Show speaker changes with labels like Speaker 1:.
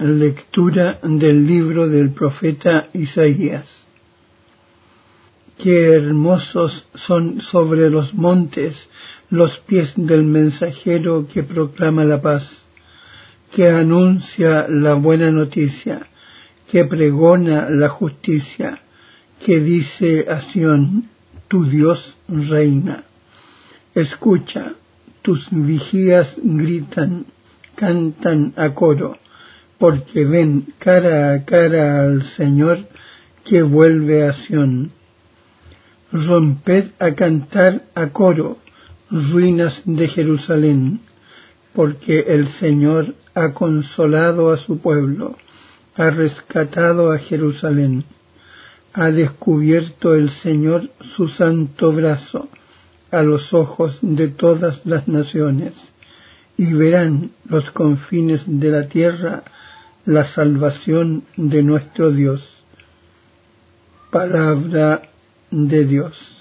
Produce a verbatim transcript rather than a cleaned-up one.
Speaker 1: Lectura del libro del profeta Isaías. Qué hermosos son sobre los montes los pies del mensajero que proclama la paz, que anuncia la buena noticia, que pregona la justicia, que dice a Sión, tu Dios reina. Escucha, tus vigías gritan, cantan a coro, porque ven cara a cara al Señor que vuelve a Sión. Romped a cantar a coro, ruinas de Jerusalén, porque el Señor ha consolado a su pueblo, ha rescatado a Jerusalén. Ha descubierto el Señor su santo brazo a los ojos de todas las naciones, y verán los confines de la tierra la salvación de nuestro Dios. Palabra de Dios.